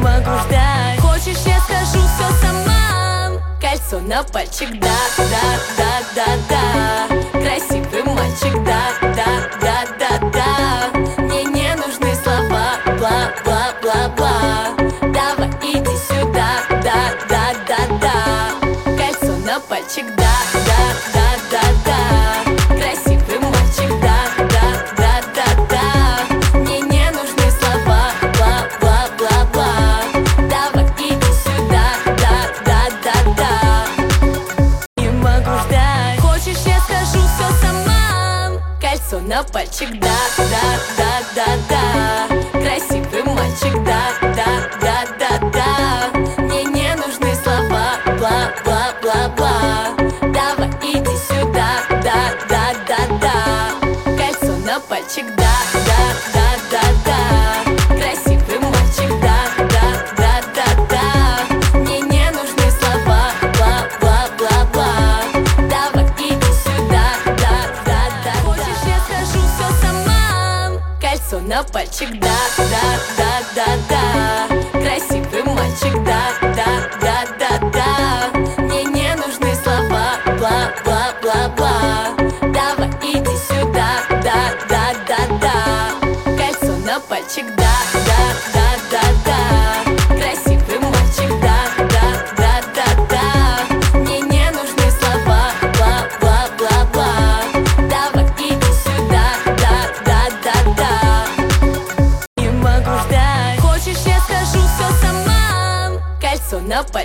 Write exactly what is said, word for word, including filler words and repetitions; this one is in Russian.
могу ждать. Хочешь, я скажу все сама? Кольцо на пальчик, да, да, да, да, да. Красивый мальчик, да, да, да, да, да. Мне не нужны слова, бла, бла, бла, бла. Давай иди сюда, да, да, да, да. Кольцо на пальчик, да, да, да, да, да. Красивый мальчик, да, да, да, да, да. Мне не нужны слова, бла, бла, бла, бла. Давай иди сюда, да, да, да, да. Не могу ждать. Хочешь, я скажу все сама? Кольцо на пальчик, да, да, да, да, да. Красивый мальчик, да, да, да, да, да. Мне не нужны слова, бла, бла, бла, бла. Давай иди сюда, да, да, да, да. Кольцо на пальчик, да, да, да, да, да. Красивый мальчик, да, да, да, да, да. Мне не нужны слова, бла, бла, бла, бла. Давай иди сюда, да, да, да. Хочешь, я скажу все сама? Кольцо на пальчик, да, да, да, да, да. Красивый мальчик, да.